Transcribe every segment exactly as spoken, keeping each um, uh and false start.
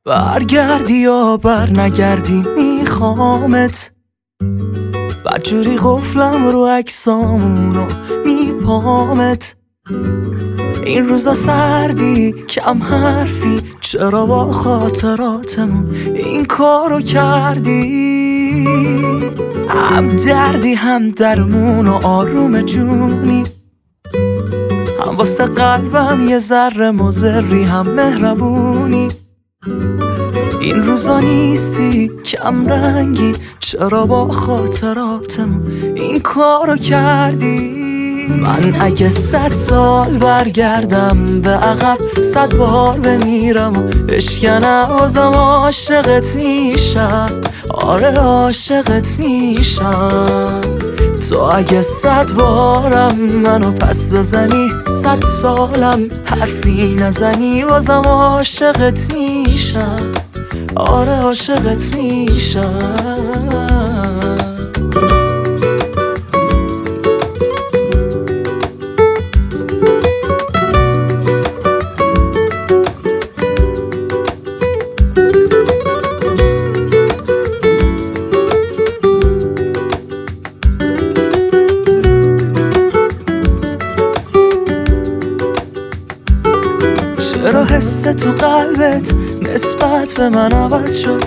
برگردی یا بر نگردی میخوامت، بدجوری قفلم رو عکسامون رو میپامت. این روزا سردی کم حرفی، چرا با خاطراتمون این کارو کردی؟ هم دردی هم درمون و آروم جونی، هم واسه قلبم یه ذره مضری هم مهربونی. این روزا نیستی کم رنگی، چرا با خاطراتمون این کارو کردی؟ من اگه صد سال برگردم به عقب، صد بار بمیرم و بشکنم بازم عاشقت میشم. آره عاشقت میشم. تو اگه صد بارم منو پس بزنی، صد سالم حرفی نزنی، بازم عاشقت میشم. آره عاشقت میشم. چرا حس تو قلبت نسبت به من عوض شد؟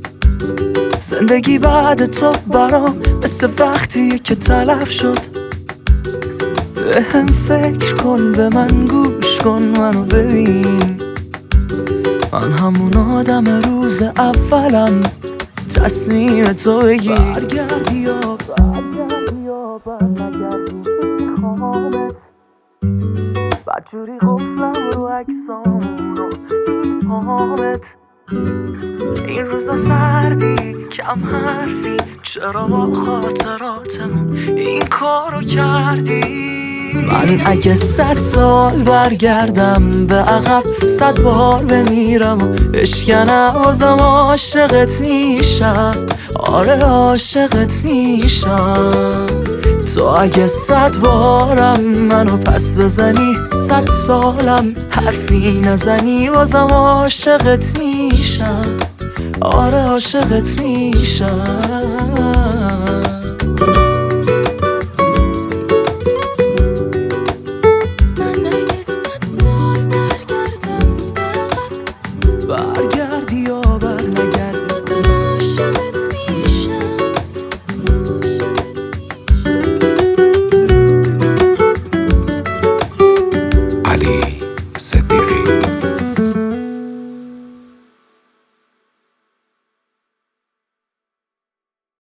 زندگی بعد تو برام مثل وقتیه که تلف شد. به هم فکر کن، به من گوش کن، منو ببین. من همون آدم روز اولم، تصمیم تو بگیر. برگردی یا برگردی یا برنگردی میخوامت، بدجوری قفلم رو عکسامون رو میپامت. این روزا سردی کم حرفی، چرا با خاطراتمون این کارو کردی؟ من اگه صد سال برگردم به عقب، صد بار بمیرم و بشکنم بازم عاشقت میشم. آره عاشقت میشم. تو اگه صد بارم منو پس بزنی، صد سالم حرفی نزنی، بازم عاشقت میشم. آره عاشقت میشم.